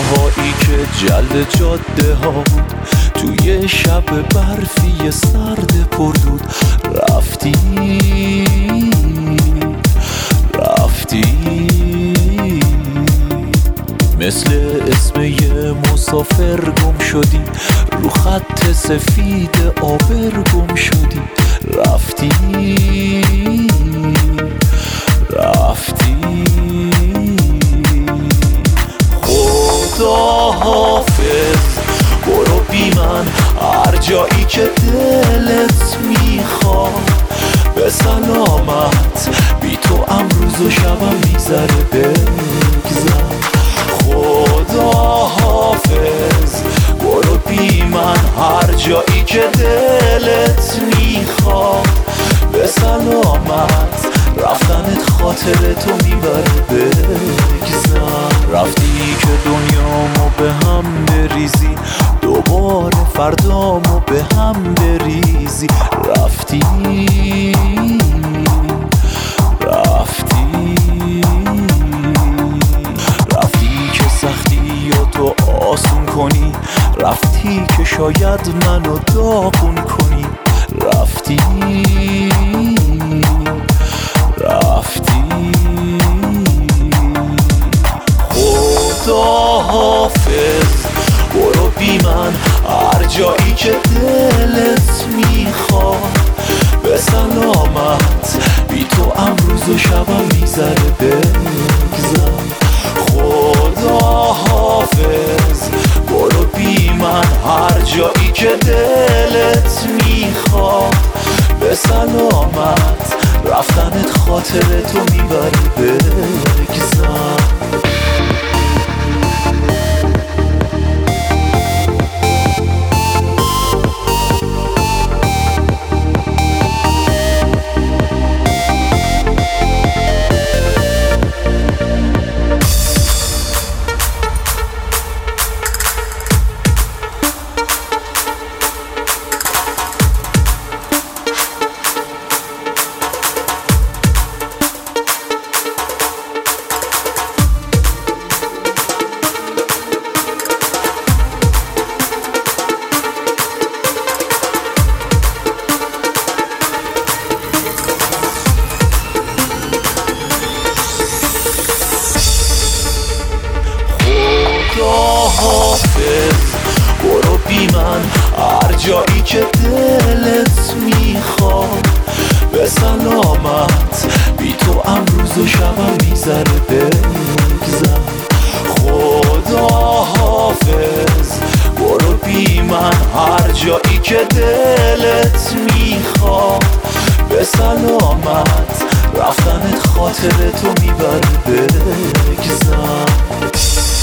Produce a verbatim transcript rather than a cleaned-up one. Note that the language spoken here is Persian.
هایی که جلد جاده ها بود، توی شب برفی سرد پردود. رفتی رفتی مثل اسم یه مسافر گم شدی، رو خط سفید آبر گم شدی. رفتی رفتی خدا حافظ، برو بی من هر جایی که دلت میخواد. به سلامت، بی تو امروز و شبم میذره بگذر. خدا حافظ، برو بی من هر جایی که دلت میخواد. به سلامت، رفتنت خاطر تو میبره بگذر. رفتی که دنیامو به هم بریزی، دوباره فردامو به هم بریزی. رفتی رفتی رفتی که سختی و تو آسون کنی، رفتی که شاید منو داغون کنی. رفتی رفتی خدا حافظ، برو بی من هر جایی که دلت میخواد. به سلامت، بی تو امروز و شبم میذره بگذر. خدا حافظ، برو بی من هر جایی که دلت میخواد. به سلامت، رفتنت خاطر تو میبره بگذر. حافظ، برو بی من هر جایی که دلت میخواد. به سلامت، بی تو امروز و شبم میذره بگذر. خدا حافظ، برو بی من هر جایی که دلت میخواد. به سلامت، رفتنت خاطر تو میبره بگذر.